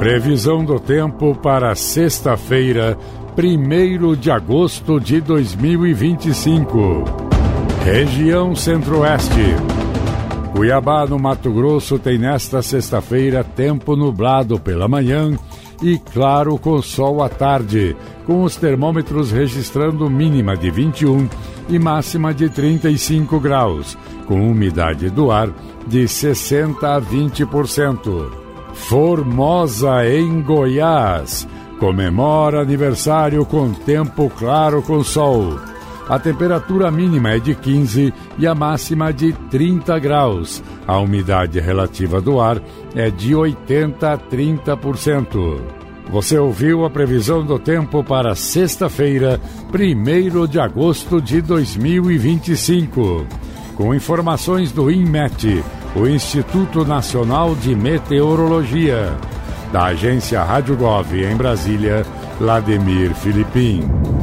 Previsão do tempo para sexta-feira, 1º de agosto de 2025. Região Centro-Oeste. Cuiabá, no Mato Grosso, tem nesta sexta-feira tempo nublado pela manhã e claro com sol à tarde, com os termômetros registrando mínima de 21 e máxima de 35 graus, com umidade do ar de 60% a 20%. Formosa, em Goiás, comemora aniversário com tempo claro com sol. A temperatura mínima é de 15 e a máxima de 30 graus. A umidade relativa do ar é de 80% a 30%. Você ouviu a previsão do tempo para sexta-feira, 1º de agosto de 2025. Com informações do INMET, o Instituto Nacional de Meteorologia. Da agência Rádio Gov em Brasília, Vladimir Filipim.